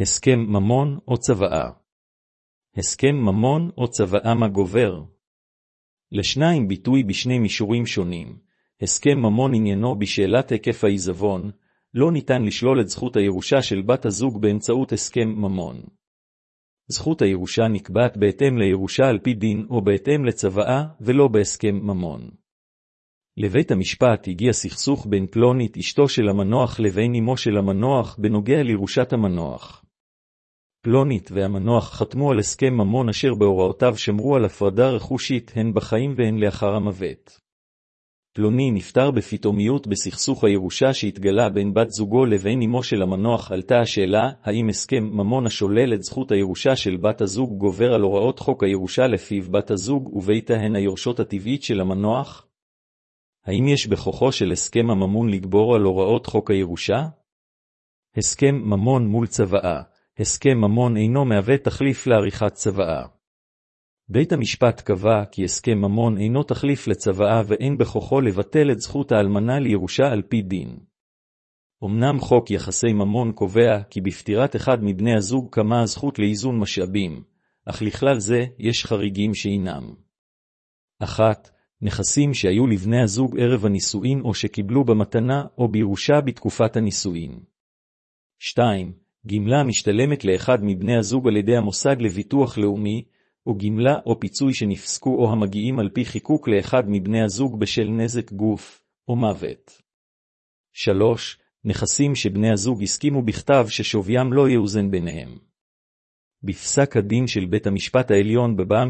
הסכם ממון או צוואה. הסכם ממון או צוואה מה גובר? לשניים ביטוי בשני מישורים שונים. הסכם ממון עניינו בשאלת היקף העיזבון, לא ניתן לשלול את זכות הירושה של בת הזוג באמצעות הסכם ממון. זכות הירושה נקבעת בהתאם לירושה על פי דין או בהתאם לצוואה ולא בהסכם ממון. לבית המשפט הגיע סכסוך בין פלונית אשתו של המנוח לבין אמו של המנוח בנוגע לירושת המנוח. פלונית והמנוח חתמו על הסכם ממון אשר בהוראותיו שמרו על הפרדה רכושית הן בחיים והן לאחר המוות. פלוני נפטר בפתאומיות בסכסוך הירושה שהתגלה בין בת זוגו לבין אמו של המנוח. עלתה השאלה, האם הסכם ממון השולל את זכות הירושה של בת הזוג גובר על הוראות חוק הירושה לפיו בת הזוג וביתה הן היורשות הטבעית של המנוח? האם יש בכוחו של הסכם הממון לגבור על הוראות חוק הירושה? הסכם ממון מול צוואה. הסכם ממון אינו מהווה תחליף לעריכת צוואה. בית המשפט קבע כי הסכם ממון אינו תחליף לצוואה ואין בכוחו לבטל את זכות האלמנה לירושה על פי דין. אמנם חוק יחסי ממון קובע כי בפטירת אחד מבני הזוג קמה הזכות לאיזון משאבים, אך לכלל זה יש חריגים שאינם. 1. נכסים שהיו לבני הזוג ערב הנישואין או שקיבלו במתנה או בירושה בתקופת הנישואין. 2. גמלה משתלמת לאחד מבני הזוג על ידי המוסד לביטוח לאומי, או גמלה או פיצוי שנפסקו או המגיעים על פי חיקוק לאחד מבני הזוג בשל נזק גוף או מוות. 3. נכסים שבני הזוג הסכימו בכתב ששוויים לא יאוזן ביניהם. בפסק הדין של בית המשפט העליון בבע"מ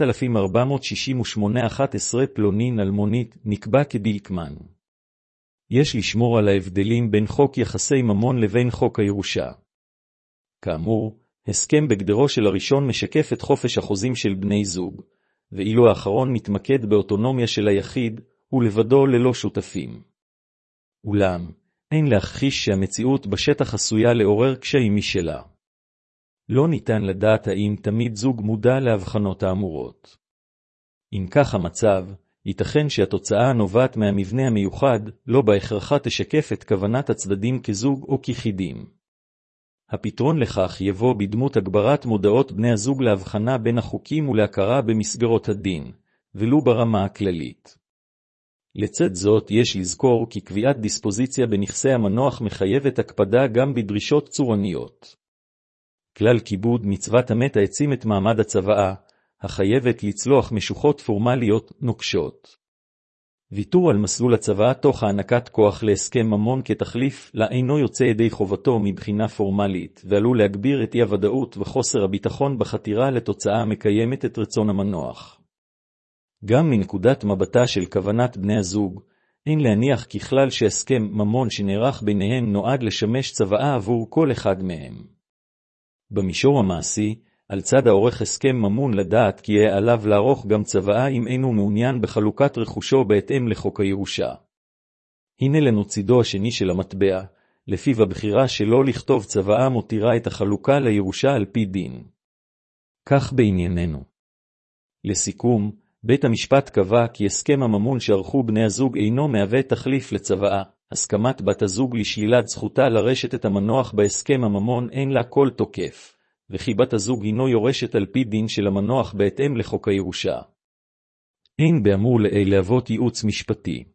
7468/11 פלונין אלמונית נקבע כדלקמן. יש לשמור על ההבדלים בין חוק יחסי ממון לבין חוק הירושה. כאמור, הסכם בגדרו של הראשון משקף את חופש החוזים של בני זוג, ואילו האחרון מתמקד באוטונומיה של היחיד, ולבדו ללא שותפים. אולם, אין להכחיש שהמציאות בשטח עשויה לעורר קשיים משלה. לא ניתן לדעת האם תמיד זוג מודע להבחנות האמורות. אם כך המצב, ייתכן שהתוצאה הנובעת מהמבנה המיוחד לא בהכרחה תשקף את כוונת הצדדים כזוג או כיחידים. הפתרון לכך יבוא בדמות הגברת מודעות בני הזוג להבחנה בין החוקים ולהכרה במסגרות הדין, ולו ברמה הכללית. לצד זאת יש לזכור כי קביעת דיספוזיציה בנכסי המנוח מחייבת הקפדה גם בדרישות צורניות. כלל כיבוד מצוות המת העצים את מעמד הצוואה, החייבת לצלוח משוחות פורמליות נוקשות. ויתור על מסלול הצוואה תוך הענקת כוח להסכם ממון כתחליף אינו יוצא ידי חובתו מבחינה פורמלית, ועלול להגביר את אי-הוודאות וחוסר הביטחון בחתירה לתוצאה המקיימת את רצון המנוח. גם מנקודת מבטה של כוונת בני הזוג, אין להניח ככלל שהסכם ממון שנערך ביניהם נועד לשמש צוואה עבור כל אחד מהם. במישור המעשי, על צד העורך הסכם ממון לדעת כי יהיה עליו לערוך גם צוואה אם אינו מעוניין בחלוקת רכושו בהתאם לחוק הירושה. הנה לנו צידו השני של המטבע, לפיו הבחירה שלא לכתוב צוואה מותירה את החלוקה לירושה על פי דין. כך בענייננו. לסיכום, בית המשפט קבע כי הסכם הממון שערכו בני הזוג אינו מהווה תחליף לצוואה. הסכמת בת הזוג לשלילת זכותה לרשת את המנוח בהסכם הממון אין לה כל תוקף, וכי בת הזוג הינו יורשת על פי דין של המנוח בהתאם לחוק הירושה. אין באמור לעיל להוות ייעוץ משפטי.